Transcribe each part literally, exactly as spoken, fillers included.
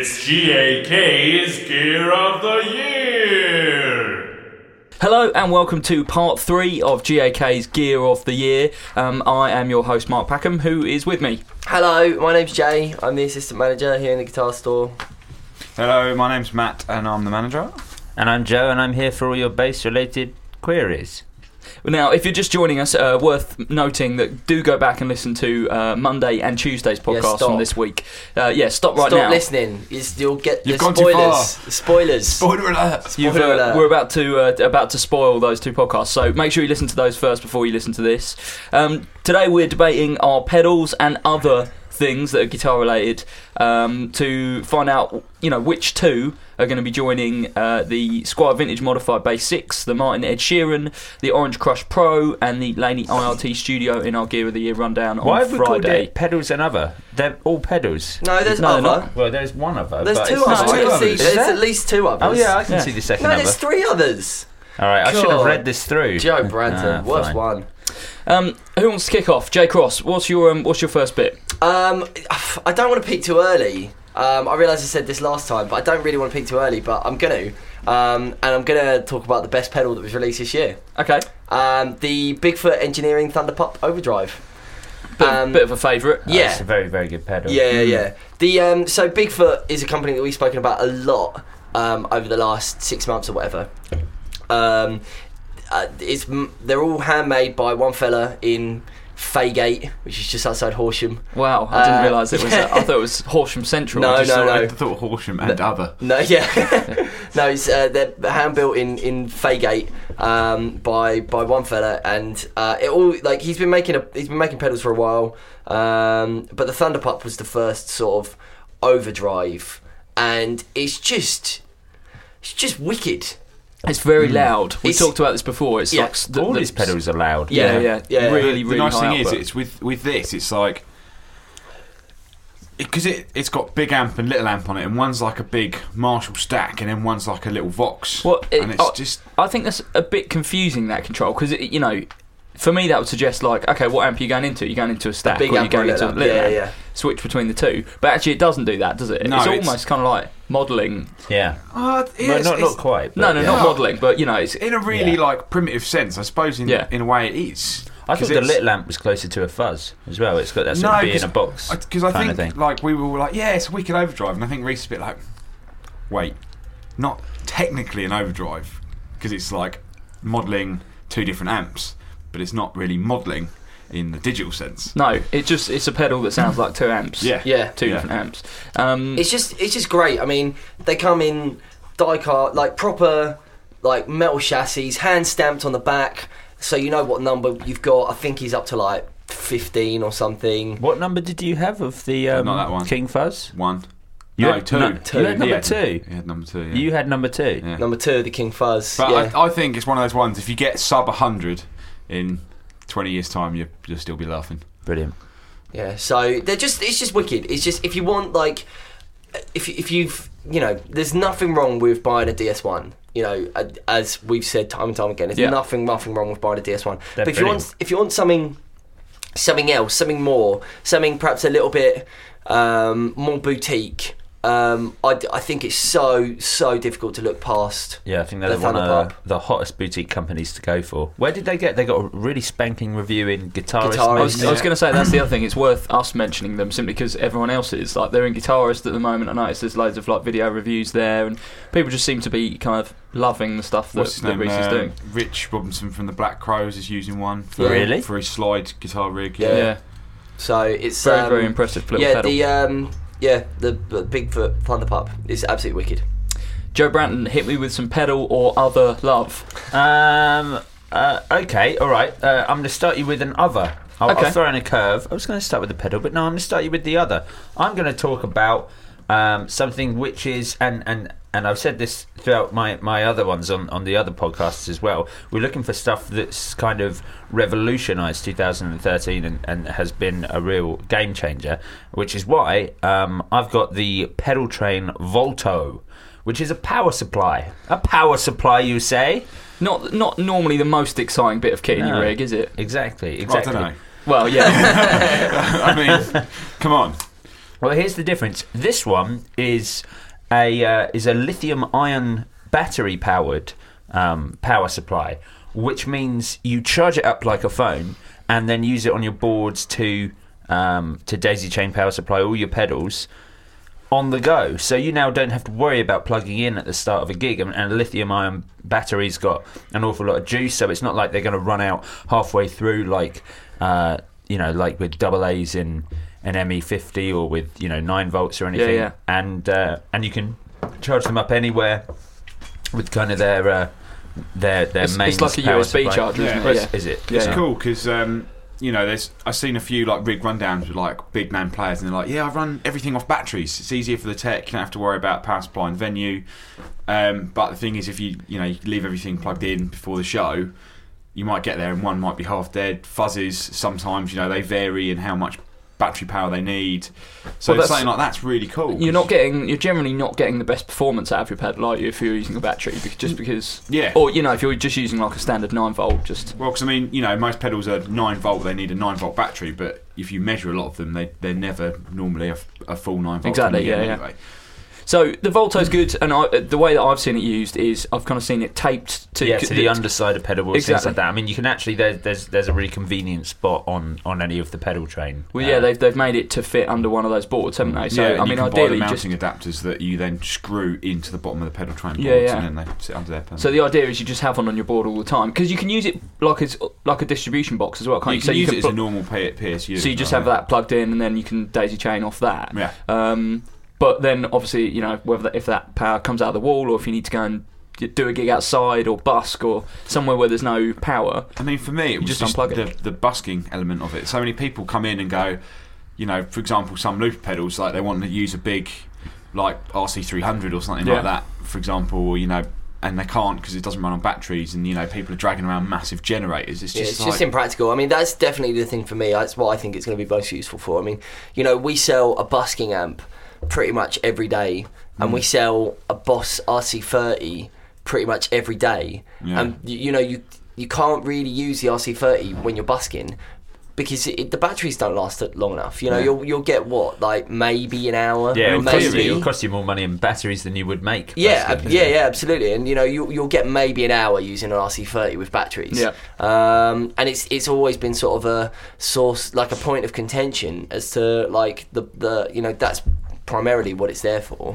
It's G A K's Gear of the Year! Hello and welcome to part three of G A K's Gear of the Year. Um, I am your host Mark Packham, who is with me. Hello, my name's Jay. I'm the assistant manager here in the guitar store. Hello, my name's Matt and I'm the manager. And I'm Joe and I'm here for all your bass-related queries. Now, if you're just joining us, uh, worth noting that do go back and listen to uh, Monday and Tuesday's podcast yeah, from this week. Uh, yeah, stop right stop now. Stop listening. It's, you'll get You've the gone spoilers. too far. The spoilers. Spoiler alert. Spoiler You've, uh, alert. We're about to uh, about to spoil those two podcasts, so make sure you listen to those first before you listen to this. Um, today we're debating our pedals and other things that are guitar related um, to find out, you know, which two are going to be joining uh, the Squier Vintage Modified Bass six, the Martin Ed Sheeran, the Orange Crush Pro, and the Laney I R T Studio in our Gear of the Year rundown on Why have we called Friday. it pedals and other? They're all pedals. No, there's No, other. not. Well, there's one other. There's but two it's others. not I two can see, others. there's Is there? at least two others. Oh yeah, I can Yeah. see the second No, other. there's three others. All right, I should have God. read this through. Joe Branton, Ah, worst fine. one. Um, who wants to kick off? Jay Cross, what's your um, what's your first bit? Um, I don't want to peak too early. Um, I realise I said this last time, but I don't really want to peak too early. But I'm going to, um, and I'm going to talk about the best pedal that was released this year. Okay, Um, the Bigfoot Engineering Thunderpup Overdrive. bit, Um, bit of a favourite. Oh, yeah. It's a very, very good pedal. Yeah, yeah, yeah. The um, so Bigfoot is a company that we've spoken about a lot um, over the last six months or whatever. Um, uh, it's they're all handmade by one fella in Faygate, which is just outside Horsham. Wow, I didn't Uh, realise it was. yeah. Uh, I thought it was Horsham Central. No, I just no, thought, no. I thought Horsham and other. No, yeah, no, it's uh, they're hand built in in Faygate um, by by one fella, and uh, it all like he's been making a he's been making pedals for a while, um, but the Thunderpup was the first sort of overdrive, and it's just it's just wicked. It's very loud. We It's- talked about this before. It's Yeah. like the, All the- these pedals are loud. Yeah, yeah, Yeah. really, the really nice high thing is, output. it's with with this, it's like because it, it's got big amp and little amp on it, and one's like a big Marshall stack, and then one's like a little Vox. Well, it- and it's oh, just I think that's a bit confusing, that control, because you know, for me that would suggest like, okay, what amp are you going into? You're going into a stack, Big or you're amp or going a into a little little amp. amp. Yeah, yeah. Switch between the two, but actually it doesn't do that, does it? No, it's it's- almost kind of like modelling. Yeah. uh, Well, it's, not, it's- not quite. No, but no, yeah. not Yeah. modelling, but you know, it's in a really Yeah. like primitive sense, I suppose. In Yeah. in a way, it is. I 'Cause thought the it's- little lamp was closer to a fuzz as well. It's got that sort No, of be in 'cause a box Because I kind think of thing. like we were like, yeah, it's a wicked overdrive, and I think Reese is a bit like, wait, not technically an overdrive because it's like modelling two different amps, but it's not really modelling in the digital sense. no, it just it's a pedal that sounds like two amps. Yeah. Yeah. two Yeah. different amps. Um, It's just it's just great. I mean, they come in die-cut, like proper like metal chassis, hand stamped on the back, so you know what number you've got. I think he's up to like fifteen or something. What number did you have of the um, Not that one. King Fuzz? One, You no, had two. nu- Two. You had number He had- two. He had number two. Yeah. You had number two. Yeah. Number two, the King Fuzz. But yeah. I, I think it's one of those ones. If you get sub a hundred in twenty years' time, you you'll still be laughing. Brilliant. Yeah, so they're just it's just wicked. It's just if you want like if if you've you know, there's nothing wrong with buying a D S one. You know, as we've said time and time again, there's Yeah. nothing nothing wrong with buying a D S one. They're but if you brilliant. want if you want something something else, something more, something perhaps a little bit um, more boutique. Um, I, I think it's so so difficult to look past. Yeah, I think they're The one Thunderpup. of the hottest boutique companies to go for. Where did they get? They got a really spanking review in Guitarist. Guitarist, I was, magazine. I was going to say that's the other thing. It's worth us mentioning them simply because everyone else is like they're in Guitarist at the moment. I noticed there's loads of like video reviews there, and people just seem to be kind of loving the stuff that, What's his that name? Reese is Uh, doing. Rich Robinson from the Black Crows is using one. For, Yeah. Really? For his slide guitar rig. Yeah. Yeah, So it's very um, very impressive little yeah, pedal. the um, yeah the, the Bigfoot Thunderpup is absolutely wicked. Joe Branton, hit me with some pedal or other love. Um. Uh, okay. All right. Uh, I'm going to start you with an other. I'll, Okay. I'll throw in a curve. I was going to start with the pedal, but no, I'm going to start you with the other. I'm going to talk about um, something which is and and. And I've said this throughout my, my other ones on, on the other podcasts as well. We're looking for stuff that's kind of revolutionised two thousand thirteen and, and has been a real game changer, which is why um, I've got the Pedal Train Volto, which is a power supply. A power supply, you say? Not not normally the most exciting bit of kit in your No. rig, is it? Exactly, I exactly. don't know. Well, yeah. I mean, come on. Well, here's the difference. This one is a uh, is a lithium-ion battery-powered um, power supply, which means you charge it up like a phone and then use it on your boards to um, to daisy chain power supply all your pedals on the go. So you now don't have to worry about plugging in at the start of a gig. And, and a lithium-ion battery's got an awful lot of juice, so it's not like they're going to run out halfway through, like uh, you know, like with double A's in an M E fifty or with, you know, nine volts or anything. Yeah, yeah. And uh, and you can charge them up anywhere with kind of their uh, their their It's, main. it's like a U S B charger, Yeah. isn't Is, it? Yeah. is it? Yeah. It's Yeah. cool because um, you know, there's I've seen a few like rig rundowns with like big name players, and they're like, yeah, I run everything off batteries. It's easier for the tech. You don't have to worry about power supply and venue. Um, but the thing is, if you you know you leave everything plugged in before the show, you might get there and one might be half dead. Fuzzes sometimes, you know, they vary in how much battery power they need. So Well, that's- something like that's really cool. You're not getting. You're generally not getting the best performance out of your pedal, are you, if you're using a battery? Because, just because. Yeah. Or you know, if you're just using like a standard nine volt, just. Well, because I mean, you know, most pedals are nine volt. They need a nine volt battery, but if you measure a lot of them, they they're never normally a, a full nine volt. Exactly, coming in yeah, yeah. anyway. So the Volto's good, and I, the way that I've seen it used is I've kind of seen it taped to. Yeah, to the underside of pedal boards, things Exactly. like that. I mean, you can actually there's there's there's a really convenient spot on, on any of the pedal train. Well, yeah, Uh, they've they've made it to fit under one of those boards, haven't they? So yeah, and I you mean, can buy the ideally, just mounting adapters that you then screw into the bottom of the pedal train boards, Yeah, yeah. and then they sit under there. so the idea is you just have one on your board all the time because you can use it like as like a distribution box as well, can't you you? can so use you it as pl- a normal P- PSU. so you just right? have that plugged in, and then you can daisy chain off that. Yeah. Um, but then obviously, you know, whether that, if that power comes out of the wall, or if you need to go and d- do a gig outside or busk or somewhere where there's no power. I mean, for me, it was just just, unplug the, it. the busking element of it. So many people come in and go, you know, for example, some loop pedals, like they want to use a big, like R C three hundred or something Yeah. like that, for example, or, you know, and they can't because it doesn't run on batteries, and you know, people are dragging around massive generators. It's Yeah, just it's like, just impractical. I mean, that's definitely the thing for me. That's what I think it's going to be most useful for. I mean, you know, we sell a busking amp pretty much every day, and Mm. we sell a Boss R C thirty pretty much every day. Yeah. And you, you know, you you can't really use the R C thirty when you're busking because it, the batteries don't last long enough. You know, Yeah. you'll you'll get what, like maybe an hour. yeah, it'll cost, you, maybe. it'll cost you more money in batteries than you would make. Yeah, basically, ab- yeah, isn't it? yeah, absolutely. And you know, you you'll get maybe an hour using an R C thirty with batteries. Yeah. Um, and it's it's always been sort of a source, like a point of contention as to like the the you know that's primarily what it's there for.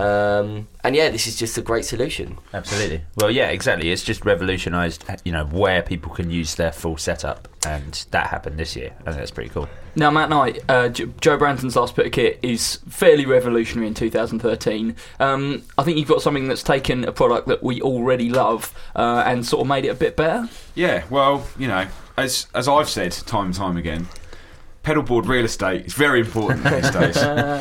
Um, and yeah, this is just a great solution. Absolutely. Well, yeah, exactly. It's just revolutionised, you know, where people can use their full setup, and that happened this year. I think that's pretty cool. Now, Matt Knight, uh, J- Joe Branton's last bit of kit is fairly revolutionary in two thousand thirteen. Um, I think you've got something that's taken a product that we already love uh, and sort of made it a bit better. yeah. Well, you know, as as I've said time and time again, pedalboard real estate is very important these days,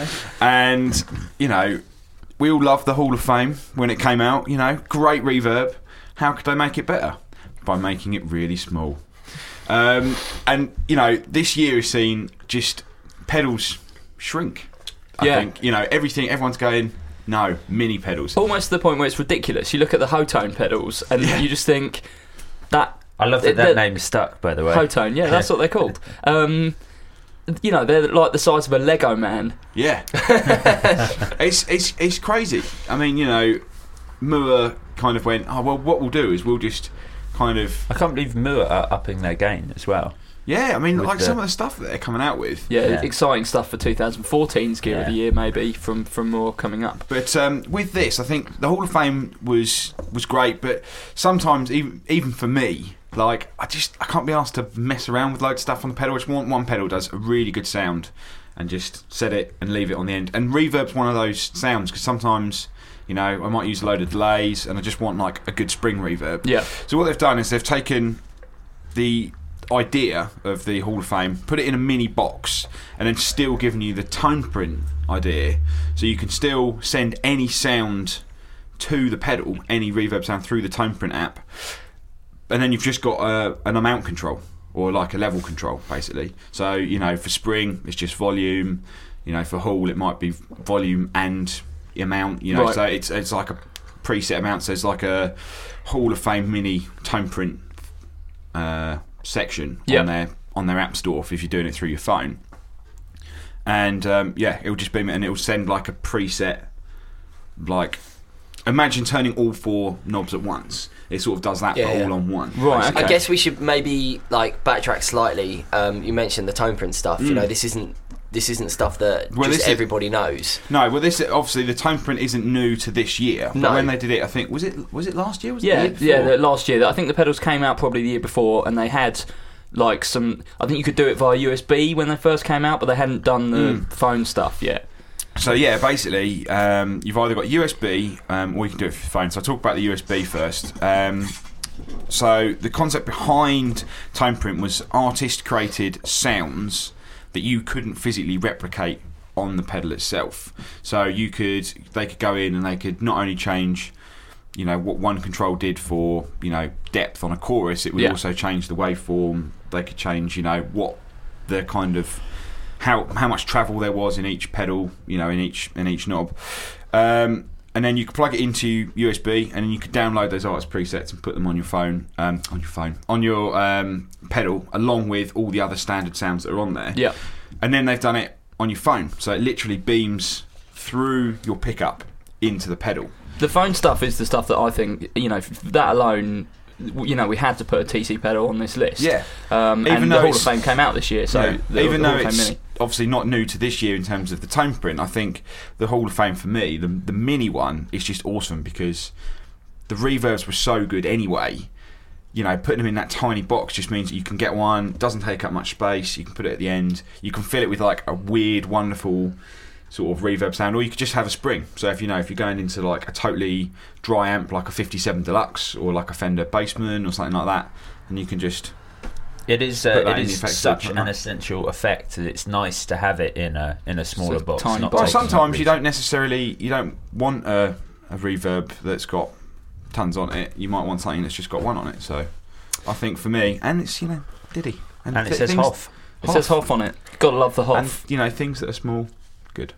and you know, we all loved the Hall of Fame when it came out. You know, great reverb. How could they make it better? By making it really small. Um, and you know, this year has seen just pedals shrink. I Yeah. think you know everything. Everyone's going, no, mini pedals. Almost to the point where it's ridiculous. You look at the Hotone pedals and Yeah. you just think that I love that They're- that name is stuck, by the way. Hotone, yeah, that's what they're called. Um, you know, they're like the size of a Lego man. Yeah, it's it's it's crazy. I mean, you know, Moore kind of went, oh well, what we'll do is we'll just kind of I can't believe Moore are upping their game as well. yeah. I mean, With like the- some of the stuff that they're coming out with. Yeah, Yeah. exciting stuff for twenty fourteen's Gear of Yeah. the Year, maybe from from more coming up. But um, with this, I think the Hall of Fame was was great. But sometimes, even even for me, like I just I can't be asked to mess around with loads of stuff on the pedal. I just want one pedal does a really good sound, and just set it and leave it on the end. And reverb's one of those sounds because sometimes, you know, I might use a load of delays, and I just want like a good spring reverb. Yeah. So what they've done is they've taken the idea of the Hall of Fame, put it in a mini box, and then still given you the tone print idea, so you can still send any sound to the pedal, any reverb sound through the tone print app, and then you've just got a, an amount control or like a level control basically. So you know, for spring it's just volume. You know, for Hall it might be volume and amount. You know, Right. so it's it's like a preset amount. So it's like a Hall of Fame mini tone print uh, section Yeah. on their on their app store if you're doing it through your phone. and um, yeah, it'll just beam it, and it'll send like a preset. Like, imagine turning all four knobs at once. It sort of does that, Yeah, but yeah. all on one. Right, basically. I guess we should maybe like backtrack slightly. Um, you mentioned the tone print stuff. You Mm. know, this isn't this isn't stuff that Well, just this is- everybody knows. No, well, this obviously the tone print isn't new to this year. But No. when they did it, I think was it was it last year? Was it Yeah, the year yeah. before? The, last year, I think the pedals came out probably the year before, and they had like some. I think you could do it via U S B when they first came out, but they hadn't done the Mm. phone stuff yet. So yeah, basically, um, you've either got U S B um, or you can do it with your phone. So I'll talk about the U S B first. Um, so the concept behind tone print was artist-created sounds that you couldn't physically replicate on the pedal itself. So you could, they could go in and they could not only change, you know, what one control did for, you know, depth on a chorus, it would Yeah. also change the waveform. They could change, you know, what the kind of how how much travel there was in each pedal, you know, in each in each knob, um, and then you could plug it into U S B, and then you could download those artist presets and put them on your phone, um, on your phone, on your um, pedal, along with all the other standard sounds that are on there. Yeah. And then they've done it on your phone, so it literally beams through your pickup into the pedal. The phone stuff is the stuff that I think, you know, that alone, you know, we had to put a T C pedal on this list. Yeah. Um, Even and though the Hall of it's- Fame came out this year, so Yeah. the, even the though Hall of Fame it's Mini. obviously not new to this year in terms of the tone print, I think the Hall of Fame for me, the the mini one, is just awesome because the reverbs were so good anyway. You know, putting them in that tiny box just means that you can get one, doesn't take up much space, you can put it at the end, you can fill it with like a weird, wonderful sort of reverb sound, or you could just have a spring. So if you know if you're going into like a totally dry amp like a fifty-seven Deluxe or like a Fender Bassman or something like that, and you can just It is Put uh, that it in the is effects such book, an right? essential effect that it's nice to have it in a in a smaller So box. tiny not box. Well, taking up sometimes you room. don't necessarily you don't want a, a reverb that's got tons on it. You might want something that's just got one on it. So, I think for me, and it's you know Diddy, And it th- says things- Hoff. It says Hoff on it. Gotta love the and Hoff. you know things that are small, good.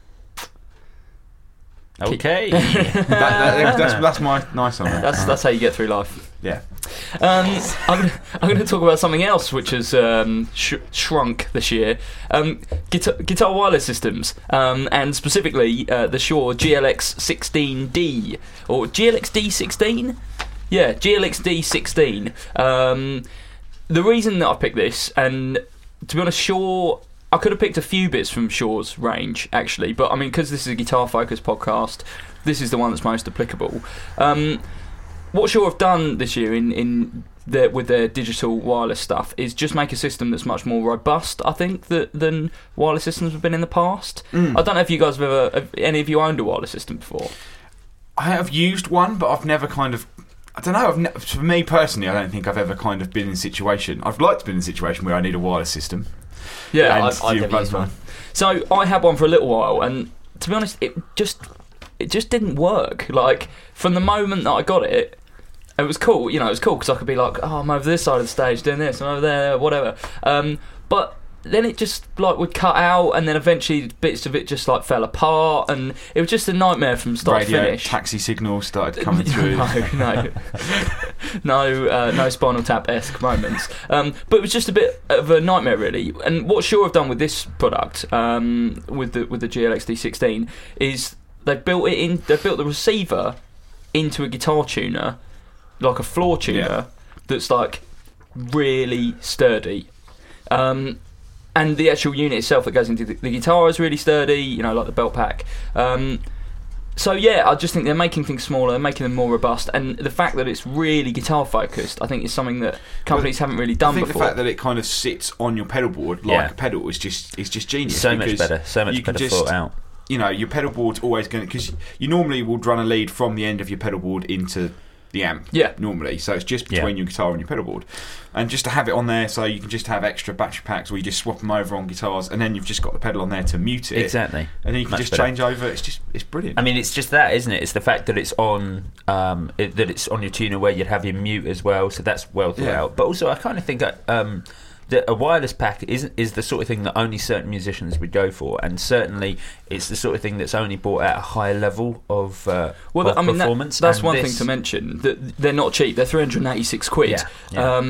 Okay. that, that, that's, that's my nice on it. That's that's how you get through life. Yeah. Um, I'm gonna, I'm going to talk about something else which has um, sh- shrunk this year. Um, guitar, guitar wireless systems, um, and specifically uh, the Shure G L X sixteen D or G L X D sixteen. Yeah, G L X D sixteen. Um, the reason that I picked this, and to be honest, Shure, I could have picked a few bits from Shure's range actually, but I mean because this is a guitar-focused podcast, this is the one that's most applicable. Um, What Shure have done this year in, in their, with their digital wireless stuff is just make a system that's much more robust, I think, that, than wireless systems have been in the past. Mm. I don't know if you guys have ever, have any of you owned a wireless system before? I have used one, but I've never kind of. I don't know. I've ne- for me personally, I don't think I've ever kind of been in a situation. I've liked to be in a situation where I need a wireless system. Yeah, And I've, I've you never both used one. So I had one for a little while, and to be honest, it just it just didn't work. Like from the moment that I got it, it was cool. You know, it was cool because I could be like, oh, I'm over this side of the stage doing this, I'm over there, whatever. Um, but then it just like would cut out, and then eventually bits of it just like fell apart, and it was just a nightmare from start Radio to finish. taxi signals started coming through. No, no, no, uh, no Spinal Tap-esque moments. Um, but it was just a bit of a nightmare, really. And what Shure have done with this product, um, with the with the G L X D sixteen, is they've built it in. They've built the receiver into a guitar tuner, like a floor tuner, Yeah. that's like really sturdy. Um, and the actual unit itself that goes into the, the guitar is really sturdy, you know, like the belt pack. Um, so yeah, I just think they're making things smaller, they're making them more robust, and the fact that it's really guitar focused, I think is something that companies haven't really done I think before. the fact that it kind of sits on your pedal board like Yeah. a pedal is just is just genius. So much because better. So much you can better just, thought out. You know, your pedal board's always going to because you normally would run a lead from the end of your pedal board into the amp. Yeah. Normally, so it's just Yeah. between your guitar and your pedal board, and just to have it on there, so you can just have extra battery packs, or you just swap them over on guitars, and then you've just got the pedal on there to mute it. Exactly. And then you can Much just better. change over. It's just it's brilliant. I mean, it's just that, isn't it? It's the fact that it's on um, it, that it's on your tuner where you'd have your mute as well, so that's well thought Yeah. out. But also, I kind of think that, um, that a wireless pack isn't is the sort of thing that only certain musicians would go for, and certainly it's the sort of thing that's only bought at a high level of, uh, Well, of I mean, that, performance. that's and one this- thing to mention. That they're not cheap. They're three hundred and eighty-six quid. Yeah, yeah. Um,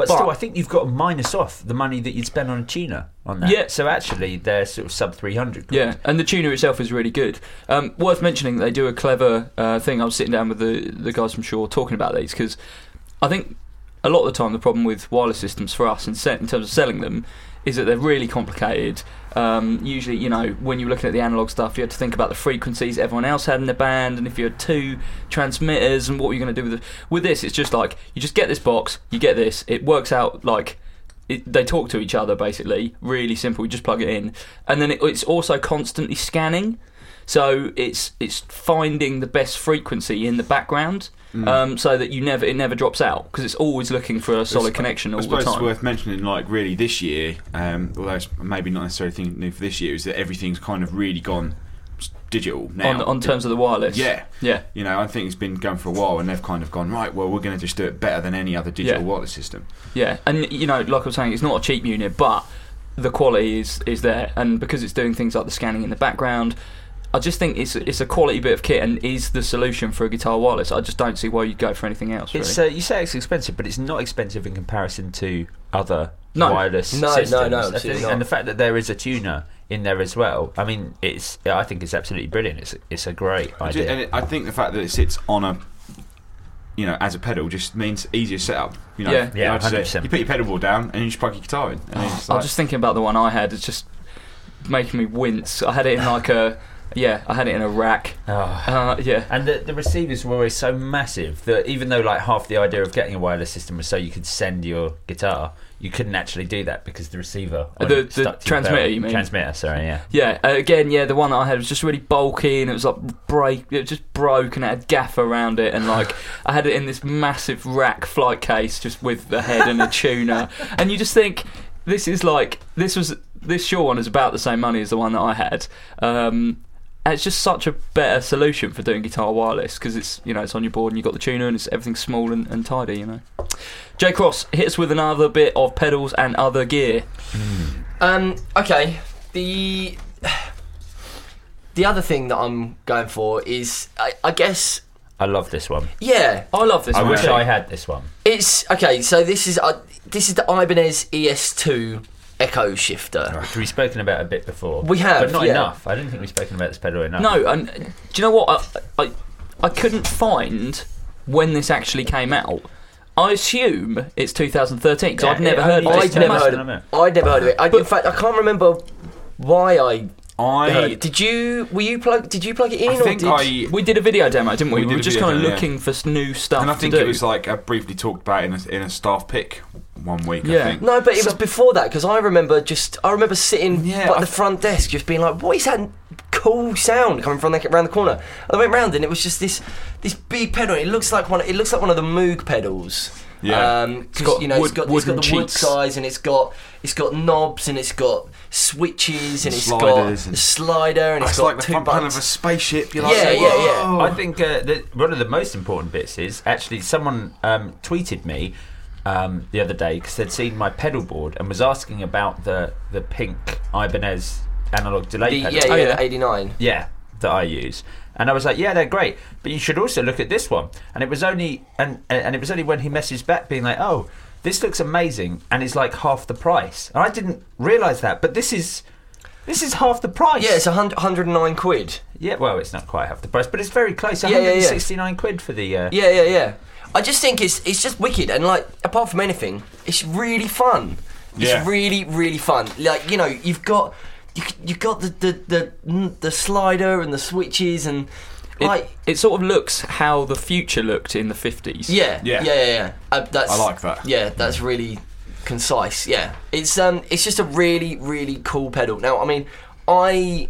But, But- still, I think you've got to minus off the money that you'd spend on a tuner on that. Yeah. So actually, they're sort of sub three hundred. Yeah, and the tuner itself is really good. Um, worth mentioning, they do a clever uh, thing. I was sitting down with the the guys from Shaw talking about these because I think a lot of the time the problem with wireless systems for us in, se- in terms of selling them is that they're really complicated. Um, usually, you know, when you're looking at the analog stuff, you had to think about the frequencies everyone else had in the band, and if you had two transmitters, and what were you going to do with it. With this, it's just like you just get this box, you get this. It works out like it, they talk to each other basically. Really simple. You just plug it in, and then it, it's also constantly scanning. So it's it's finding the best frequency in the background, Mm. um, so that you never it never drops out because it's always looking for a solid connection all I the suppose time. it's worth mentioning, like, really this year, um, although it's maybe not necessarily thing new for this year, is that everything's kind of really gone s- digital now. on on terms of the wireless. Yeah. Yeah. You know, I think it's been going for a while, and they've kind of gone, right, well, we're going to just do it better than any other digital Yeah. wireless system. Yeah, and you know, like I was saying, it's not a cheap unit, but the quality is is there, and because it's doing things like the scanning in the background, I just think it's it's a quality bit of kit and is the solution for a guitar wireless. I just don't see why you'd go for anything else. Really. It's uh, you say it's expensive, but it's not expensive in comparison to other No. wireless No, no, systems. no, I absolutely think- not. And the fact that there is a tuner in there as well. I mean, it's yeah, I think it's absolutely brilliant. It's it's a great I ju- idea. And it, I think the fact that it sits on a, you know, as a pedal just means easier setup. You know, Yeah. Yeah, like I said, one hundred percent. you put your pedal board down and you just plug your guitar in. And it's I'm like, just thinking about the one I had. It's just making me wince. I had it in like a yeah, I had it in a rack. Oh. Uh, yeah. And the, the receivers were always so massive that even though like half the idea of getting a wireless system was so you could send your guitar, you couldn't actually do that because the receiver The- only the stuck to your transmitter, belt. you mean? Transmitter, sorry, yeah. Yeah, uh, again, yeah, the one that I had was just really bulky and it was like break, it just broke and it had gaff around it and like I had it in this massive rack flight case just with the head and a tuner, and you just think this is like this was this Shaw one is about the same money as the one that I had. Um, and it's just such a better solution for doing guitar wireless because it's you know it's on your board and you've got the tuner and it's everything's small and, and tidy, you know. J Cross, hit us with another bit of pedals and other gear. Um, okay, the the other thing that I'm going for is, I, I guess, I love this one. yeah, I love this I one. wish too. I had this one. it's okay. So this is uh, this is the Ibanez E S two Echo Shifter. Which we've spoken about a bit before. We have, but not yeah. enough. I didn't think we've spoken about this pedal enough. No, and do you know what? I, I I couldn't find when this actually came out. I assume it's two thousand thirteen because Yeah, I'd never it heard of only it. I'd just never came heard out. of it. I'd never heard of it. I, in fact, I can't remember why I heard I, it. Did you? Were you plug? Did you plug it in? I or think did, I, We did a video demo, didn't we? We We, did were a just video kind of demo, looking for s- new stuff and I to think do. it was like I briefly talked about it in a, in a staff pick one week. Yeah. I think. No, but it was before that because I remember just I remember sitting Yeah, at I- the front desk just being like, "What is that cool sound coming from the, around the corner?" And I went round and it was just this this big pedal. It looks like one. It looks like one of the Moog pedals. Yeah. Um, 'cause, It's got you know, wood- it's got it's got wooden the wood cheeks. size and it's got it's got knobs and it's got switches and And it's sliders got and- a slider and it's It's got like the two front panel buttons. of a spaceship. You're like, Yeah, yeah, yeah. "Whoa." I think uh, that one of the most important bits is actually someone um, tweeted me um, the other day because they'd seen my pedal board and was asking about the the pink Ibanez analog delay The, pedal. yeah, yeah, Oh, yeah. the eighty-nine. Yeah, that I use. And I was like, yeah, they're great, but you should also look at this one. And it was only and and it was only when he messaged back being like, oh, this looks amazing and it's like half the price. And I didn't realise that, but this is this is half the price. Yeah, it's a hundred, one hundred nine quid. Yeah, well, it's not quite half the price, but it's very close. Yeah, yeah, yeah. one hundred sixty-nine quid for the. Uh, Yeah, yeah, yeah. I just think it's it's just wicked, and like apart from anything, it's really fun. It's Yeah. really really fun. Like you know, you've got you you got the the the, the slider and the switches and It, like it sort of looks how the future looked in the fifties. yeah Yeah. yeah yeah yeah. Uh, that's, I like that. Yeah, that's really concise. Yeah, it's um it's just a really really cool pedal. Now, I mean, I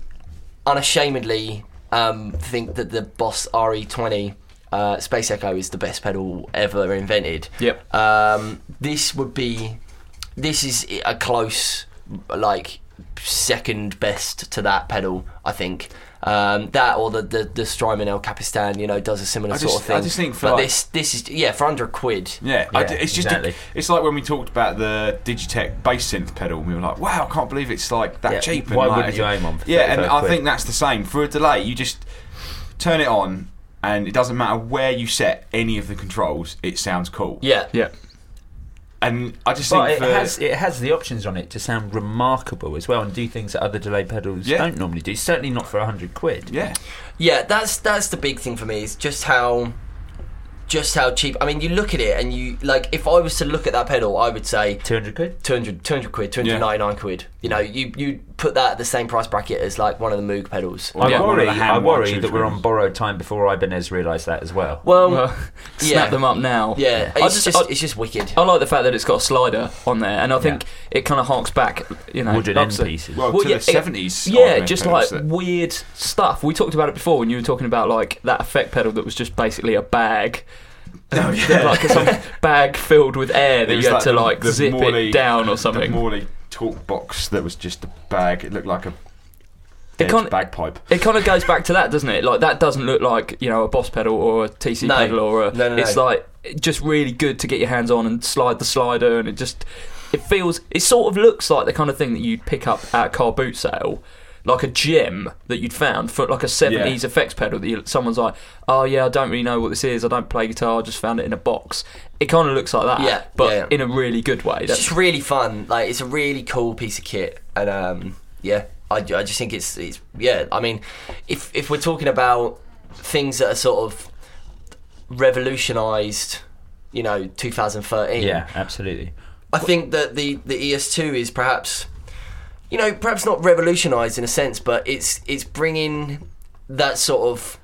unashamedly um think that the Boss R E twenty. Uh, Space Echo is the best pedal ever invented. Yep. Um, this would be, this is a close, like second best to that pedal, I think. Um, that or the the, the Strymon El Capistan, you know, does a similar I sort just- of thing. I just think for but like- this this is yeah for under a quid. Yeah, I Yeah, d- it's just exactly. a, it's like when we talked about the Digitech bass synth pedal. We were like, "Wow, I can't believe it's like that Yeah, cheap." And why like, wouldn't you aim one for Yeah, and thirty-five I quid? think that's the same for a delay. You just turn it on, and it doesn't matter where you set any of the controls. It sounds cool. Yeah. Yeah. and I just But think it for, has it has the options on it to sound remarkable as well and do things that other delay pedals Yeah. don't normally do. Certainly not for a hundred quid. yeah, Yeah, that's that's the big thing for me is just how just how cheap. I mean, you look at it and you like if I was to look at that pedal, I would say Two hundred quid. two hundred, two hundred quid, two hundred ninety-nine quid. You know, you you put that at the same price bracket as like one of the Moog pedals. Or I yeah, one of worry. the hand I worry watches that we're with- on borrowed time before Ibanez realised that as well. Well, Well, yeah. snap them up now. yeah, I it's just- just, I- it's just wicked. I like the fact that it's got a slider on there, and I think it kind of harks back, you know, Wooden like end I said- pieces. well, Well, to yeah, the it- seventies. Yeah, just like that, weird stuff. We talked about it before when you were talking about like that effect pedal that was just basically a bag. Oh, yeah. Like some bag filled with air that It you was had like to the- like the zip Morley- it down or the something. Morley talk box that was just a bag. It looked like a It dead can't- bagpipe. It kind of goes back to that, doesn't it? Like that doesn't look like, you know, a Boss pedal or a T C No. pedal or a. No, no, it's no. like just really good to get your hands on and slide the slider, and it just it feels. It sort of looks like the kind of thing that you'd pick up at a car boot sale. Like a gem that you'd found for like a seventies Yeah. effects pedal that you, someone's like, oh yeah, I don't really know what this is, I don't play guitar, I just found it in a box. It kind of looks like that, Yeah, but yeah, yeah. in a really good way. It's That's, just really fun. Like it's a really cool piece of kit, and um, yeah, I, I just think it's it's yeah. I mean, if if we're talking about things that are sort of revolutionised, you know, two thousand thirteen. Yeah, absolutely. I think that the the E S two is perhaps, you know, perhaps not revolutionised in a sense, but it's it's bringing that sort of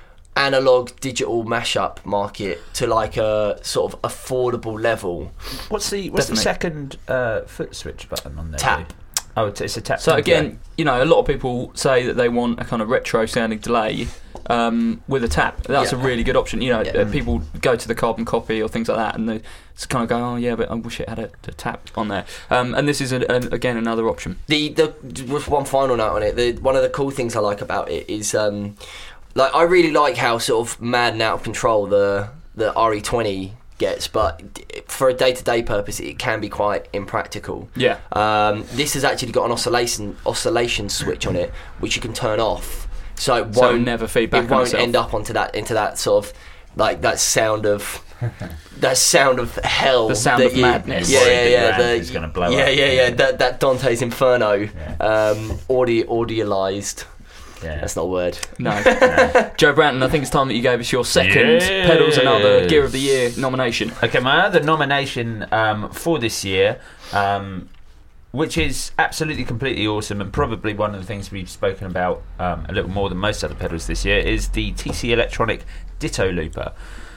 analog digital mashup market to like a sort of affordable level. What's the what's the Definitely. second uh, foot switch button on there? Tap. Lee? Oh, it's it's a tap. so thing, again, yeah. you know, a lot of people say that they want a kind of retro sounding delay um, with a tap. That's Yeah. a really good option. You know, Yeah. uh, people go to the carbon copy or things like that, and they just kind of go, "Oh yeah, but I wish it had a, a tap on there." Um, and this is a, a, again another option. The the just one final note on it. The one of the cool things I like about it is um, like I really like how sort of mad and out of control the the R E twenty gets, but for a day to day purpose, it can be quite impractical. Yeah. Um, this has actually got an oscillation oscillation switch on it, which you can turn off, so it So won't never feed back It on won't itself. end up onto that into that sort of like that sound of that sound of hell. The sound that of you- madness. Yeah, Worried yeah, that yeah. your amp the- is gonna blow yeah, up. yeah, yeah. That that Dante's Inferno, Yeah. um, audio audialized. Yeah. That's not a word. No. Joe Branton, I think it's time that you gave us your second Yes. Pedals and Other Gear of the Year nomination. Okay, my other nomination um, for this year, um, which is absolutely completely awesome and probably one of the things we've spoken about um, a little more than most other pedals this year, is the T C Electronic Ditto Looper,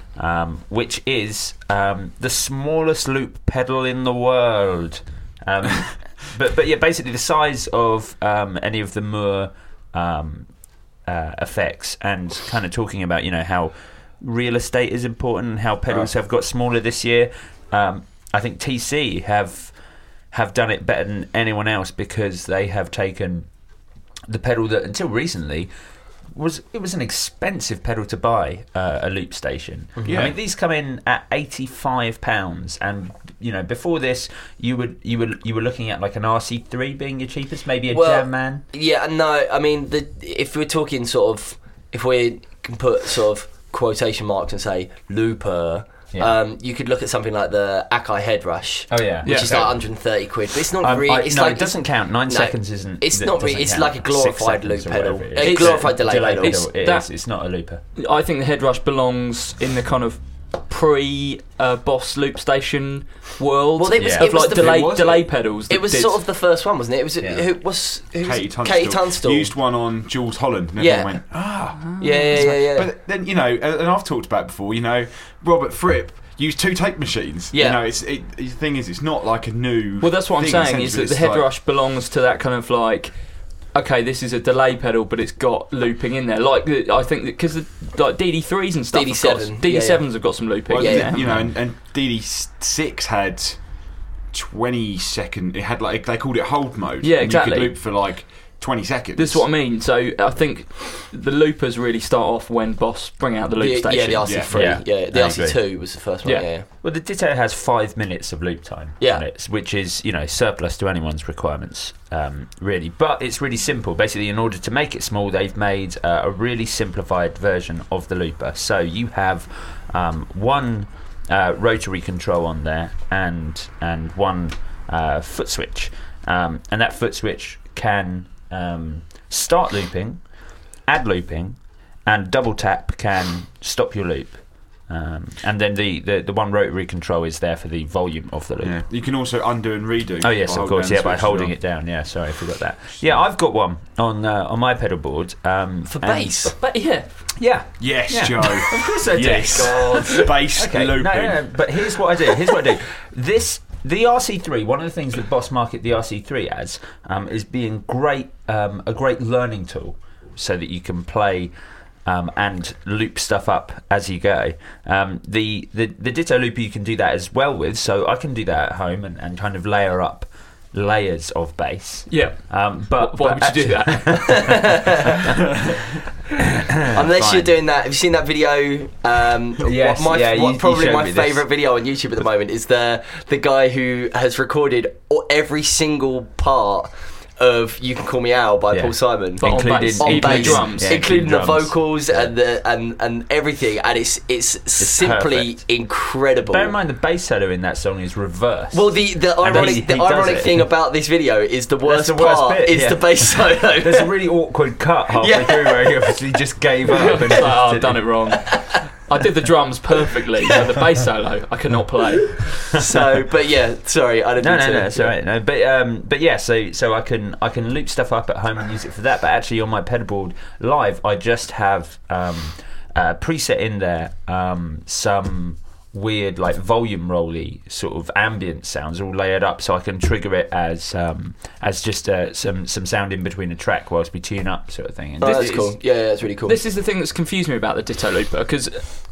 um, which is um, the smallest loop pedal in the world. Um, but but yeah, basically the size of um, any of the Moore um, uh, effects, and kind of talking about, you know, how real estate is important and how pedals Right. have got smaller this year. Um, I think T C have have done it better than anyone else, because they have taken the pedal that until recently was it was an expensive pedal to buy, uh, a loop station. Yeah. I mean, these come in at eighty-five pounds, and you know, before this, you would you were you were looking at like an R C three being your cheapest, maybe a Well, Jam Man. Yeah, no. I mean, the if we're talking sort of, if we can put sort of quotation marks and say looper. Yeah. Um, you could look at something like the Akai Head Rush, Oh yeah, which Yeah. is like one hundred thirty quid, but it's not Um, really. I- It's no, like it doesn't count. Nine no, seconds isn't. it's it not doesn't really- it's count. like a glorified Six loop seconds or pedal. whatever it A is. glorified delay pedal. It's, It's it that- is, it's not a looper. I think the Head Rush belongs in the kind of pre uh, Boss loop station world Well, it was- of it was like the- delay it was- delay pedals. It that was did- sort of the first one, wasn't it? It was Yeah. who was who was Katie it? Tunstall. Katie Tunstall. Used one on Jules Holland. And Yeah. everyone went, ah. Yeah, yeah, yeah, yeah. But then, you know, and I've talked about it before, you know, Robert Fripp used two tape machines. Yeah. You know, it's, it, the thing is, it's not like a new. Well, that's what I'm thing, saying, is essentially. that the It's Head like- Rush belongs to that kind of like, okay, this is a delay pedal, but it's got looping in there. Like the, I think because like D D threes and stuff, D D seven, D D sevens yeah, yeah. have got some looping. Well, in yeah, there, you know, haven't and, and D D six had twenty second. It had like they called it hold mode. Yeah, and exactly. You could loop for like twenty seconds. This is what I mean. So I think the loopers really start off when Boss bring out the loop The- station. yeah, the R C three. Yeah. Yeah, Yeah, the I R C two was the first one. Yeah. Yeah, yeah. Well, the Ditto has five minutes of loop time Yeah. on it, which is, you know, surplus to anyone's requirements, um, really. But it's really simple. Basically, in order to make it small, they've made uh, a really simplified version of the looper. So you have um, one uh, rotary control on there and and one uh, foot switch, um, and that foot switch can um, start looping, add looping, and double tap can stop your loop. Um, and then the, the, the one rotary control is there for the volume of the loop. Yeah. You can also undo and redo. Oh yes, by of course. holding Yeah, by switch as holding well. it down. Yeah, sorry, I forgot that. Yeah, I've got one on uh, on my pedal board um, For and- bass. But yeah, Yeah, Yes, Yeah. Joe. of course I do. Yes. Bass Okay, no, looping. no, no, but here's what I do. Here's what I do. This the R C three. One of the things that Boss market the R C three as um, is being great, um, a great learning tool, so that you can play. Um, and loop stuff up as you go. Um, the, the the Ditto looper you can do that as well with, so I can do that at home and, and kind of layer up layers of bass. yeah. Um, but Why but would you do actually- that? Unless Fine. you're doing that. Have you seen that video? Um, Yes, what my, yeah, you- what you probably showed my me this. favourite video on YouTube at the moment is the the guy who has recorded all- every single part of "You Can Call Me Al" by Yeah. Paul Simon. But on Including- bass, on even bass, the drums. Yeah, including the drums. vocals and the and, and everything, and it's it's, simply perfect. incredible. Bear in mind the bass solo in that song is reversed. Well, the the And ironic he- the he does ironic it. thing about this video is the worst, the worst part bit, is yeah. the bass solo. There's a really awkward cut halfway Yeah. through where he obviously just gave up. And It's like, oh, I've just done it wrong. I did the drums perfectly, but the bass solo I could not play. So, but yeah, sorry, I didn't. No, mean no, to- no, it's all right. No, but um, but yeah, so so I can I can loop stuff up at home and use it for that. But actually, on my pedal board live, I just have um, uh, preset in there um, some weird like volume rolly sort of ambient sounds all layered up, so I can trigger it as um, as just uh, some some sound in between a track whilst we tune up, sort of thing. And Oh, This that's is- cool. Yeah, yeah, that's really cool. This is the thing that's confused me about the Ditto looper, because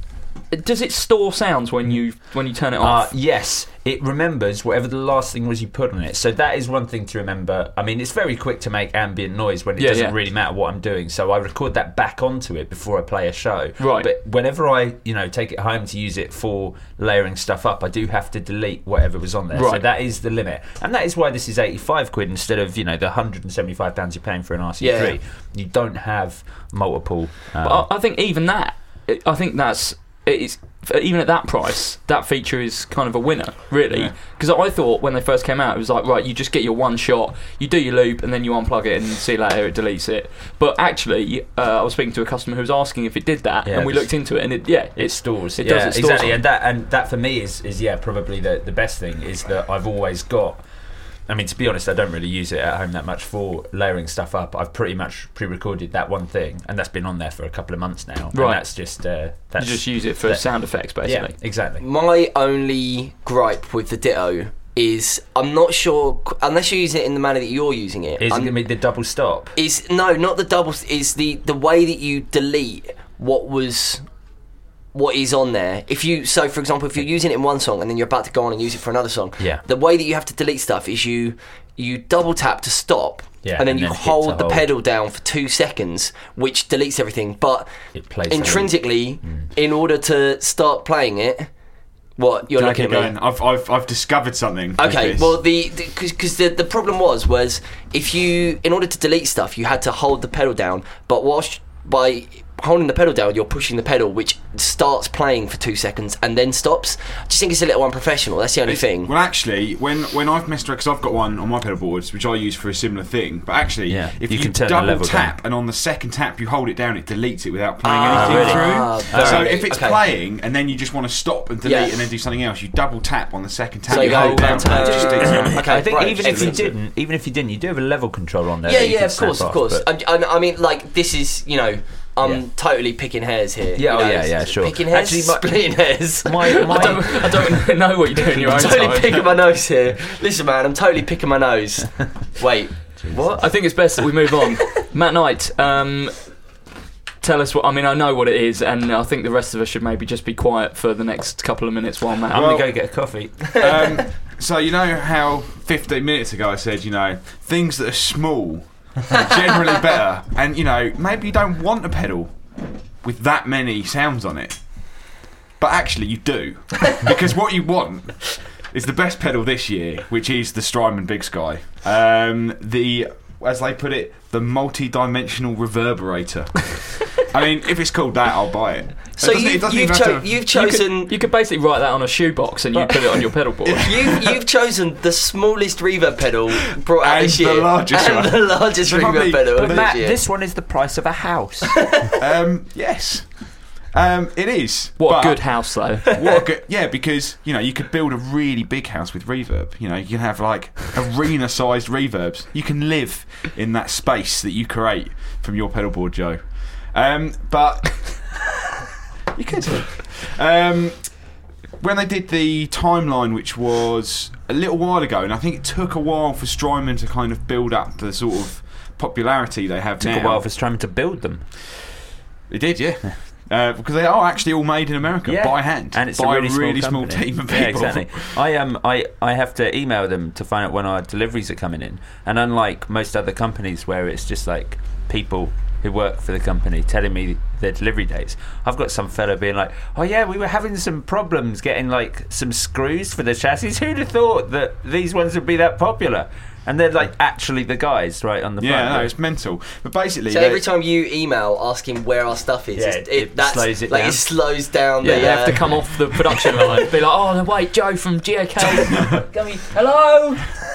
does it store sounds when you when you turn it Uh, off? yes, it remembers whatever the last thing was you put on it. So that is one thing to remember. I mean, it's very quick to make ambient noise when it Yeah, doesn't yeah. really matter what I'm doing. So I record that back onto it before I play a show. Right. But whenever I, you know, take it home to use it for layering stuff up, I do have to delete whatever was on there. So Right. that is the limit, and that is why this is eighty-five quid instead of you know the one hundred seventy-five pounds you're paying for an R C three. Yeah. You don't have multiple. Um, But I, I think even that, I think that's it's even at that price, that feature is kind of a winner, really. Yeah. Because I thought when they first came out, it was like, right, you just get your one shot, you do your loop, and then you unplug it, and see you later, it deletes it. But actually, uh, I was speaking to a customer who was asking if it did that, Yeah, and we just- looked into it, and it yeah, It it stores. It yeah, does. It stores exactly, on- and that and that for me is is yeah probably the the best thing is that I've always got. I mean, to be honest, I don't really use it at home that much for layering stuff up. I've pretty much pre-recorded that one thing, and that's been on there for a couple of months now. And Right. that's just uh, you that's just use it for that- sound effects, yeah, basically. exactly. My only gripe with the Ditto is I'm not sure unless you're using it in the manner that you're using it. Is it I'm- going to be the double stop? is no, not the double. Is the the way that you delete what was. What is on there? If you so, for example, if you're using it in one song and then you're about to go on and use it for another song, Yeah. the way that you have to delete stuff is you you double tap to stop, Yeah, and then and you then hit hold to the hold. pedal down for two seconds, which deletes everything. But It plays intrinsically, in order to start playing it, what you're Can I looking keep at me? going? I've, I've, I've discovered something. with Okay, this. well, the because the, the problem was was if you in order to delete stuff, you had to hold the pedal down, but whilst by holding the pedal down, you're pushing the pedal, which starts playing for two seconds and then stops. I just think it's a little unprofessional. That's the only It's- thing. Well, actually, when when I've messed around, because I've got one on my pedal boards, which I use for a similar thing. But actually, Yeah, if you you, can turn the double level tap down. and on the second tap you hold it down, it deletes it without playing Ah, anything really? through. Ah, so very- if it's okay. playing and then you just want to stop and delete Yeah. and then do something else, you double tap on the second tap. So you you hold hold down. down, and it just uh, sticks on. okay. I think right, even if you excellent. didn't, even if you didn't, you do have a level control on there. Yeah, that you yeah, can of course, snap of course. off, but- I, I, I mean, like this is you know. I'm Yeah. totally picking hairs here. Yeah, you oh, know, yeah, yeah, sure. Picking hairs, Actually, my- splitting hairs. My, my, I don't, I don't know what you do in your I'm own totally time. picking my nose here. Listen, man, I'm totally picking my nose. Wait, what? I think it's best that we move on. Matt Knight, um, tell us what. I mean, I know what it is, and I think the rest of us should maybe just be quiet for the next couple of minutes while Matt. I'm Well- gonna go get a coffee. Um, so you know how fifteen minutes ago I said, you know, things that are small are generally better, and you know maybe you don't want a pedal with that many sounds on it, but actually you do, because what you want is the best pedal this year, which is the Strymon Big Sky. Um, the, as they put it, the multi-dimensional reverberator. I mean, if it's called that, I'll buy it. So It doesn't- you, it doesn't you've, even cho- have to- you've You chosen could, you could basically write that on a shoebox and you put it on your pedal board. you, you've chosen the smallest reverb pedal brought out And this the year, largest and one. the largest Probably- reverb pedal But of this Matt, year. this one is the price of a house. Um, yes. Um, it is. What but- a good house, though. What a good, yeah, because you know you could build a really big house with reverb. You know, you can have like arena-sized reverbs. You can live in that space that you create from your pedal board, Joe. Um, but you could. Um, when they did the timeline, which was a little while ago, and I think it took a while for Strymon to kind of build up the sort of popularity they have Took now. a while for Strymon to build them. It did, yeah. Uh, because they are actually all made in America Yeah. by hand, And it's by a really, small, company. team of Yeah, people. exactly. I um I, I have to email them to find out when our deliveries are coming in. And unlike most other companies where it's just like people who work for the company telling me their delivery dates, I've got some fellow being like, oh yeah, we were having some problems getting like some screws for the chassis. Who'd have thought that these ones would be that popular? And they're like actually the guys right on the front. Yeah, no, it's mental. But basically, So they- every time you email asking where our stuff is, Yeah, it's- it that's, slows it like down. it slows down. Yeah, the, you have to uh, come off the production line. Be like, oh, no, wait, Joe from G A K. Come here. Hello.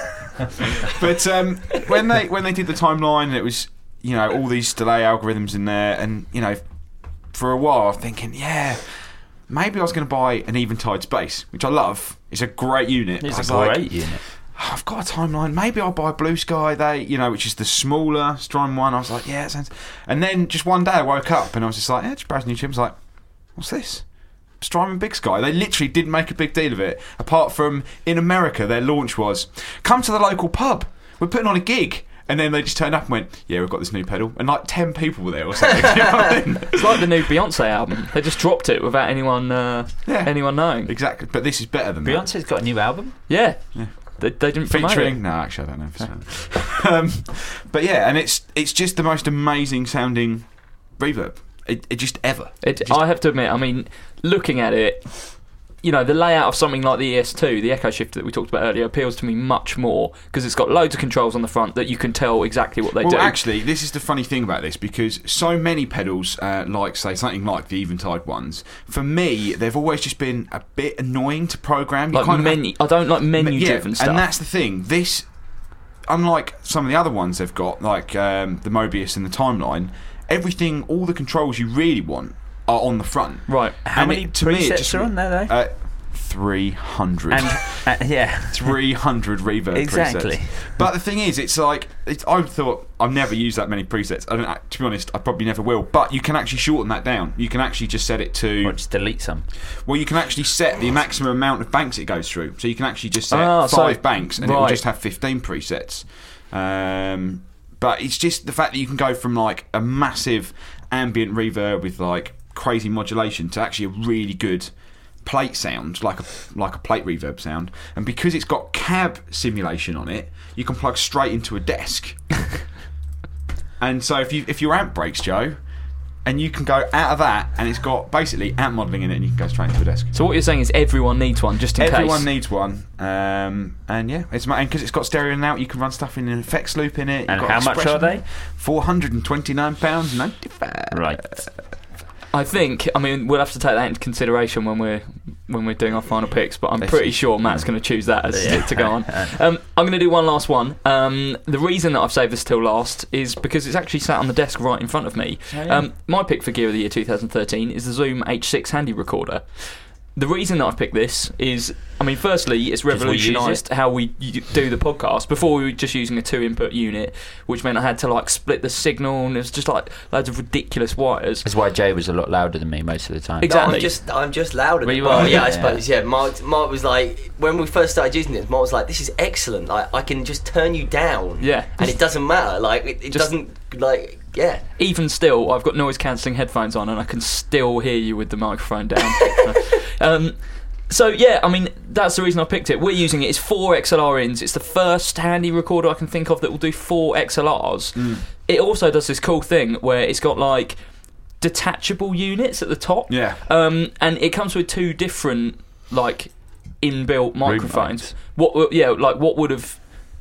but um, when they when they did the timeline, and it was you know all these delay algorithms in there, and you know for a while I'm thinking, yeah, maybe I was going to buy an Eventide Space, which I love. It's a great unit. It's I was a like, great unit. "Oh, I've got a timeline. Maybe I'll buy Blue Sky. They, you know, which is the smaller Strymon one. I was like, yeah, it sounds. And then just one day I woke up and I was just like, yeah, just browsing YouTube. I was like, what's this? Strymon Big Sky. They literally didn't make a big deal of it. Apart from in America, their launch was come to the local pub. We're putting on a gig. And then they just turned up and went, yeah, we've got this new pedal. And like ten people were there or something. Do you know what I mean? It's like the new Beyonce album. They just dropped it without anyone uh, Yeah. anyone knowing. Exactly. But this is better than that. Beyonce's got a new album. Yeah. Yeah. They, they didn't promote Featuring it. no, actually, I don't know. If it's um, but yeah, and it's it's just the most amazing sounding reverb. It, it just ever. It, Just- I have to admit, I mean, looking at it, you know, the layout of something like the E S two, the Echo Shifter that we talked about earlier, appeals to me much more because it's got loads of controls on the front that you can tell exactly what they well, do. actually, this is the funny thing about this because so many pedals, uh, like say something like the Eventide ones, for me, they've always just been a bit annoying to program. You like kind of have- menu, I don't like menu-driven yeah, stuff. and that's the thing. This, unlike some of the other ones they've got, like um, the Mobius and the Timeline, everything, all the controls you really want are on the front. right. How And many it- to me, it presets just- are on there though? Uh, three hundred. and uh, yeah, three hundred reverb Exactly. presets. But the thing is, it's like it's, I thought I've never used that many presets. I don't. To be honest, I probably never will. But you can actually shorten that down. You can actually just set it to. or just delete some. Well, you can actually set the maximum amount of banks it goes through. So you can actually just set Ah, so- five banks, and it will right. just have fifteen presets. Um, but it's just the fact that you can go from like a massive ambient reverb with like crazy modulation to actually a really good plate sound, like a like a plate reverb sound. And because it's got cab simulation on it, you can plug straight into a desk. And so if you if your amp breaks, Joe, and you can go out of that, and it's got basically amp modelling in it, and you can go straight into a desk. So what you're saying is everyone needs one, just in Everyone case. needs one, um, and yeah, it's and because it's got stereo in and out, you can run stuff in an effects loop in it. And You've got how much are expression. they? Four hundred and twenty-nine pounds ninety-five. Right. I think. I mean, we'll have to take that into consideration when we're when we're doing our final picks. But I'm Let's pretty see. sure Matt's going to choose that as Yeah. to go on. Um, I'm going to do one last one. Um, the reason that I've saved this till last is because it's actually sat on the desk right in front of me. yeah. Um, my pick for Gear of the Year twenty thirteen is the Zoom H six Handy Recorder. The reason that I've picked this is, I mean, firstly, it's we use revolutionised how we y- do the podcast. Before we were just using a two-input unit, which meant I had to like split the signal, and it was just like loads of ridiculous wires. That's why Jay was a lot louder than me most of the time. Exactly. No, I'm just I'm just louder. Well, Than you Mark. are, yeah, I yeah. suppose. Yeah, Mark. Mark was like when we first started using it. Mark was like, "This is excellent. Like I can just turn you down. Yeah. and it doesn't matter. Like it, it Just- doesn't like yeah." Even still, I've got noise cancelling headphones on, and I can still hear you with the microphone down. um, so yeah, I mean that's the reason I picked it. We're using it. It's four X L R ins. It's the first handy recorder I can think of that will do four X L Rs. Mm. It also does this cool thing where it's got like detachable units at the top. Yeah. Um, and it comes with two different like inbuilt microphones. What? Yeah, like what would have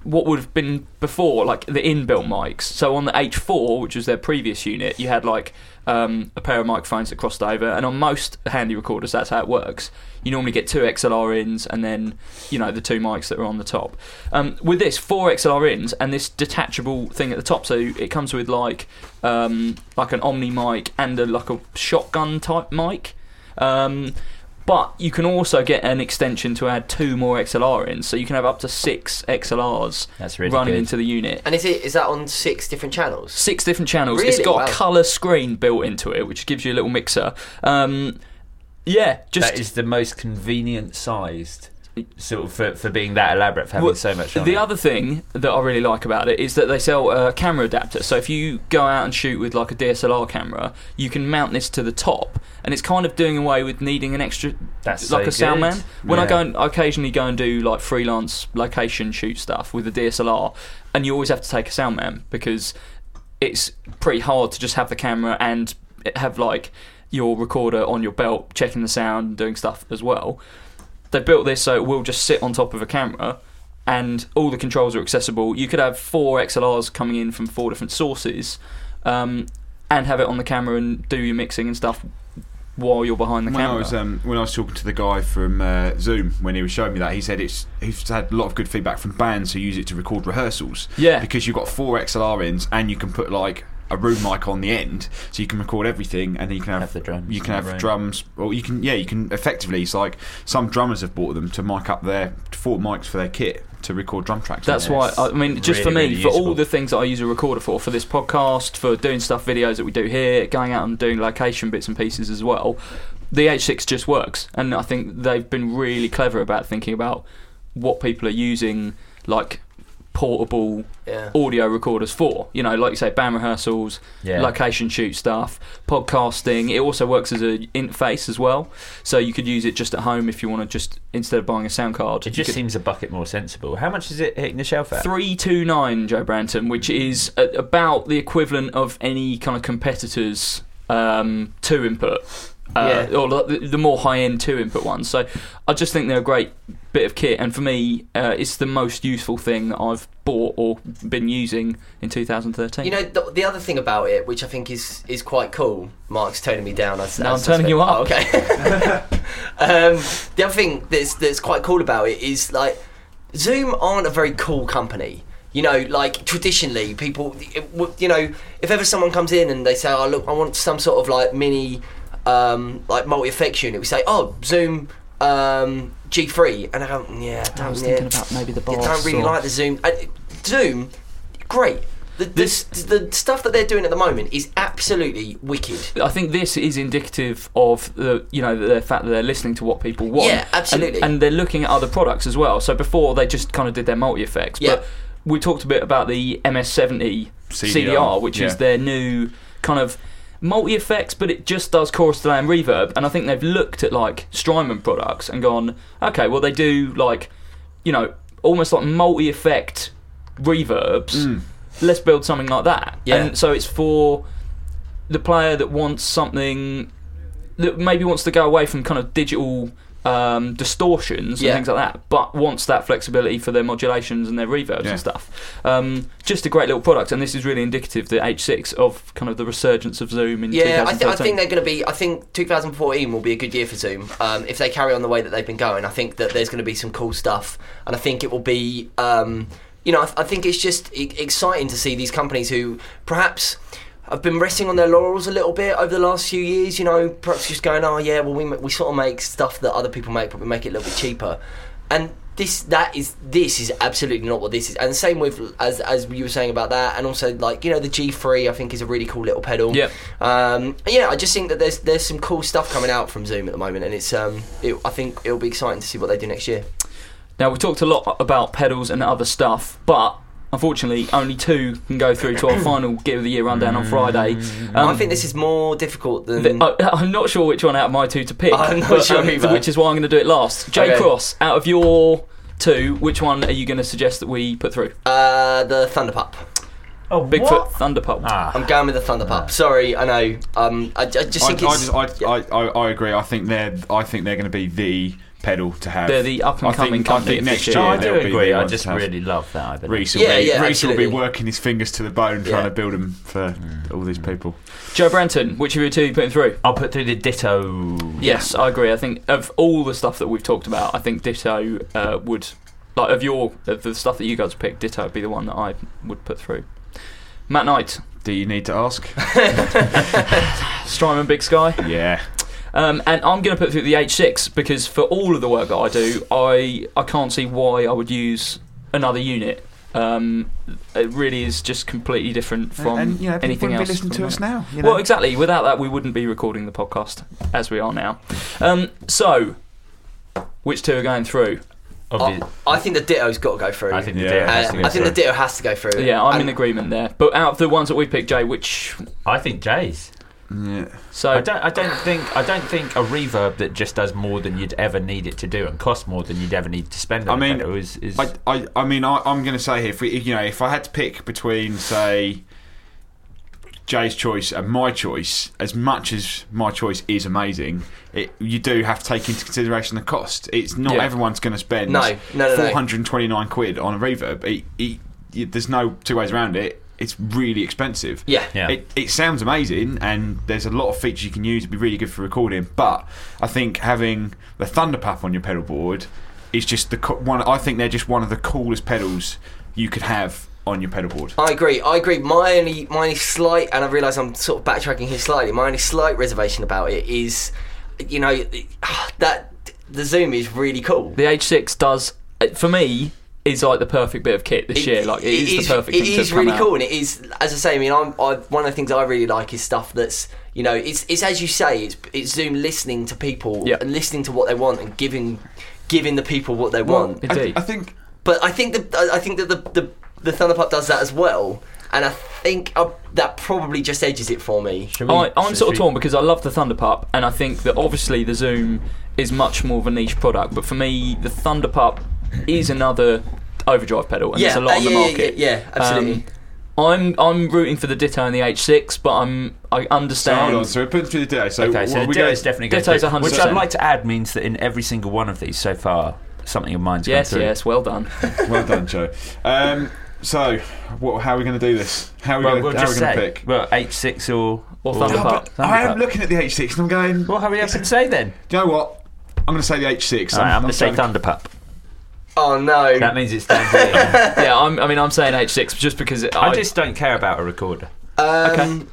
what would have been before, like the inbuilt mics. So on the H four, which was their previous unit, you had like um, a pair of microphones that crossed over, and on most handy recorders, that's how it works. You normally get two X L R ins, and then you know the two mics that are on the top. Um, with this, four X L R ins and this detachable thing at the top, so it comes with like um, like an Omni mic and a, like a shotgun type mic. Um, But you can also get an extension to add two more X L R in, so you can have up to six X L Rs That's really running good. into the unit. And is it is that on six different channels? Six different channels. Really? It's got Wow. a colour screen built into it, which gives you a little mixer. Um, yeah, just That is the most convenient sized, sort of for, for being that elaborate, for having Well, so much on the it. other thing that I really like about it is that they sell a camera adapter. So if you go out and shoot with like a D S L R camera, you can mount this to the top, and it's kind of doing away with needing an extra, That's like so a sound good. man. When I Yeah. go and I occasionally go and do like freelance location shoot stuff with the D S L R, and you always have to take a sound man because it's pretty hard to just have the camera and have like your recorder on your belt checking the sound and doing stuff as well. They built this so it will just sit on top of a camera, and all the controls are accessible. You could have four X L Rs coming in from four different sources, um, and have it on the camera and do your mixing and stuff while you're behind the When camera. I was um, when I was talking to the guy from uh, Zoom, when he was showing me that, he said it's he's had a lot of good feedback from bands who use it to record rehearsals. Yeah. because you've got four X L R ins and you can put like a room mic on the end, so you can record everything, and then you can have, Have the drums You can in have the room. drums. Well, you can yeah, you can effectively. It's like some drummers have bought them to mic up their four mics for their kit to record drum tracks. That's on. why, I mean, just for really, me, really for all useful. the things that I use a recorder for, for this podcast, for doing stuff, videos that we do here, going out and doing location bits and pieces as well, the H six just works. And I think they've been really clever about thinking about what people are using, like, portable Yeah. audio recorders for. You know, like you say, band rehearsals, Yeah. location shoot stuff, podcasting. It also works as an interface as well, so you could use it just at home if you want to just, instead of buying a sound card. It you just could- seems a bucket more sensible. How much is it hitting the shelf at? three two nine, Joe Branton, which is a, about the equivalent of any kind of competitor's um, two input. Uh, Yeah. or the, the more high-end two-input ones. So I just think they're a great bit of kit, and for me, uh, it's the most useful thing that I've bought or been using in two thousand thirteen. You know, the, the other thing about it, which I think is, is quite cool, Mark's toning me down. As, No, as I'm turning you up. Oh, okay. um, the other thing that's that's quite cool about it is like Zoom aren't a very cool company. You know, like traditionally, people, it, w- you know, if ever someone comes in and they say, "Oh, look, I want some sort of like mini, um, like multi-effects unit," we say, "Oh, Zoom um, G three," and I go, "Yeah, I don't, I was yeah, thinking about maybe the I boss. don't really or- like the Zoom. Uh, Zoom, great. The, the, This- the stuff that they're doing at the moment is absolutely wicked. I think this is indicative of the, you know, the fact that they're listening to what people want. Yeah, absolutely. And, and they're looking at other products as well. So before they just kind of did their multi effects, Yeah. but we talked a bit about the M S seventy C D R, C D R, which yeah. is their new kind of multi effects, but it just does chorus delay and reverb. And I think they've looked at like Strymon products and gone, okay, well they do like, you know, almost like multi effect reverbs. Mm. Let's build something like that. Yeah. And so it's for the player that wants something that maybe wants to go away from kind of digital um, distortions Yeah. and things like that, but wants that flexibility for their modulations and their reverbs Yeah. and stuff. Um, just a great little product, and this is really indicative, the H six, of kind of the resurgence of Zoom in Yeah, I, th- I twenty thirteen. think they're going to be. I think twenty fourteen will be a good year for Zoom um, if they carry on the way that they've been going. I think that there's going to be some cool stuff, and I think it will be. Um, you know, I, th- I think it's just e- exciting to see these companies who perhaps have been resting on their laurels a little bit over the last few years. You know, perhaps just going, oh yeah, well we ma- we sort of make stuff that other people make, but we make it a little bit cheaper. And this that is this is absolutely not what this is. And the same with as as you were saying about that, and also like you know the G three I think is a really cool little pedal. Yep. Um, yeah, I just think that there's there's some cool stuff coming out from Zoom at the moment, and it's um it, I think it'll be exciting to see what they do next year. Now, we've talked a lot about pedals and other stuff, but unfortunately only two can go through to our final Gear of the Year rundown on Friday. Um, I think this is more difficult than. th- I, I'm not sure which one out of my two to pick, I'm not but, sure um, either. which is why I'm going to do it last. J Okay. Cross, out of your two, which one are you going to suggest that we put through? uh, the Thunder Pup. Oh, Bigfoot what? Thunder Pup. Ah, I'm going with the Thunder Pup. Sorry, I know. Um, I, I just I, think I, it's. just, I, I, I, I agree. I think they're I think they're going to be the pedal to have. They're the up and I think- coming I company think of next this year year. I do they'll be agree. the I ones just to have. really love that. I believe. Reese will, Yeah, be, yeah, Reese will be absolutely. working his fingers to the bone trying Yeah. to build them for all these people. Joe Branton, which of you two are you putting through? I'll put through the Ditto. Yes, I agree. I think of all the stuff that we've talked about, I think Ditto uh, would, like of your of the stuff that you guys picked, Ditto would be the one that I would put through. Matt Knight, Do you need to ask? Strymon Big Sky, Yeah. um, and I'm going to put through the H six because for all of the work that I do, I I can't see why I would use another unit. Um, it really is just completely different from and, you know, people anything wouldn't else. be listening from to us that. now. You know? Well, exactly. Without that, we wouldn't be recording the podcast as we are now. Um, so, which two are going through? Obvi- I, I think the Ditto's got to go through. I think the Yeah. Ditto Uh, has to go I think the through. Ditto has to go through. Yeah, I'm And in agreement there. But out of the ones that we picked, Jay, which I think Jay's. Yeah. so I don't. I don't think. I don't think a reverb that just does more than you'd ever need it to do and costs more than you'd ever need to spend on I mean, a pedal is. is I, I, I mean, I, I'm going to say here, if we, you know, if I had to pick between, say, Jay's choice and my choice, as much as my choice is amazing, it, you do have to take into consideration the cost. It's not Yeah. everyone's going to spend No, no, no, no. four hundred twenty-nine quid on a reverb. It, it, it, there's no two ways around it. It's really expensive. Yeah. Yeah. It, it sounds amazing, and there's a lot of features you can use to be really good for recording. But I think having the Thunderpup on your pedal board is just the co- one. I think they're just one of the coolest pedals you could have on your pedal board. I agree. I agree. My only, my only slight, and I realise I'm sort of backtracking here slightly. My only slight reservation about it is, you know, that the Zoom is really cool. the H six does, for me, is like the perfect bit of kit this year. Like, it is, the perfect It thing to is come really out. cool, and it is, as I say. I mean, I'm, I, one of the things I really like is stuff that's, you know, it's, it's as you say, it's, it's Zoom listening to people Yeah. and listening to what they want and giving, giving the people what they want. Indeed. I, I think But I think that I think that the the, the Thunderpup does that as well, and I think uh, that probably just edges it for me. Should we- I, I'm should sort of we- torn because I love the Thunderpup, and I think that obviously the Zoom is much more of a niche product. But for me, the Thunderpup is another overdrive pedal, and yeah, there's a lot uh, on the yeah, market. Yeah, yeah, absolutely. Um, I'm I'm rooting for the Ditto and the H six, but I'm I so. understand. Hold on. So we're putting through the day. So Okay, so what the we Ditto go- is definitely going Ditto's through, one hundred which percent. I'd like to add means that in every single one of these so far, something of mine's yes, gone through. yes, well done. Well done, Joe. Um, so, what, how are we going to do this? How are we Well, going we'll to just pick? say, well, H six or Or Yeah, Thunderpup. but I am Thunderpup. looking at the H six and I'm going. Well, hurry up and say then. Do you know what? I'm going to say the H six. All right, I'm going to say starting- Thunderpup. Oh no! That means it's down here. yeah, I'm, I mean I'm saying H six just because it, I I just don't care about a recorder. Um, Okay.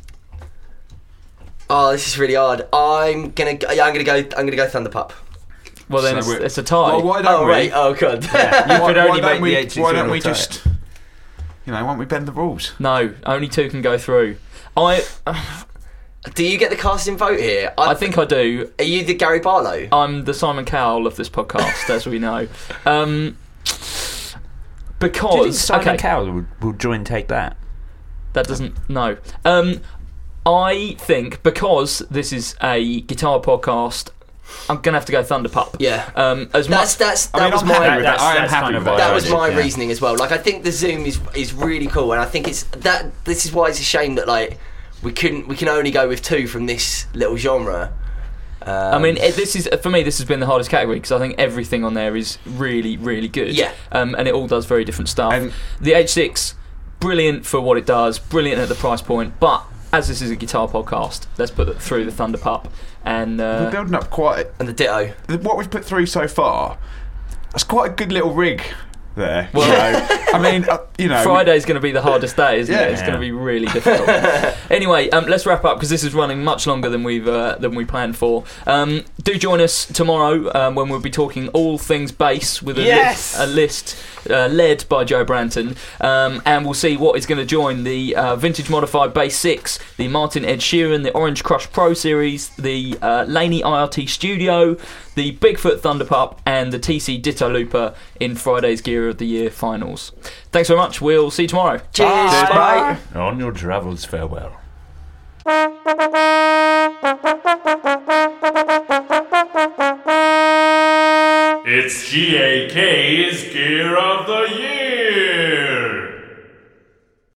Oh, this is really hard. I'm gonna. go- Yeah, I'm gonna go. I'm gonna go Thunderpup. well then So it's, we're- it's a tie. Well, why don't Oh we? right. Oh god. You why, could why only don't make we? the H six Why don't or we tie it. just? You know, why don't we bend the rules? No, only two can go through. I Do you get the casting vote here? I think I do. Are you the Gary Barlow? I'm the Simon Cowell of this podcast, as we know. Um, Do you think because Simon okay, Cowell will, will join Take That? that doesn't no. Um, I think because this is a guitar podcast, I'm gonna have to go Thunderpup. Yeah. Um, as That's much that's I that mean, was I'm my happy with that. that's- I am that's happy kind with of that. what that I was did, my yeah. reasoning as well. Like I think the Zoom is is really cool, and I think it's that. This is why it's a shame that like we couldn't we can only go with two from this little genre. Um, I mean, it, this is for me. This has been the hardest category because I think everything on there is really, really good. Yeah. Um, and it all does very different stuff. And- the H six, brilliant for what it does, brilliant at the price point. But as this is a guitar podcast, let's put it through the Thunderpup. And We're uh, building up quite. and the Ditto. What we've put through so far, that's quite a good little rig there. Well- you know? I mean, uh, you know, Friday's going to be the hardest day, isn't Yeah. it? It's going Yeah. to be really difficult. Anyway, um, let's wrap up because this is running much longer than we've uh, than we planned for. Um, do join us tomorrow um, when we'll be talking all things bass with a, Yes! li- a list uh, led by Joe Branton, um, and we'll see what is going to join the uh, Vintage Modified Bass six, the Martin Ed Sheeran, the Orange Crush Pro Series, the uh, Laney I R T Studio, the Bigfoot Thunderpup, and the T C Ditto Looper in Friday's Gear of the Year finals. Thanks very much. We'll see you tomorrow. Cheers. Bye. On your travels, farewell. It's G A K's Gear of the Year!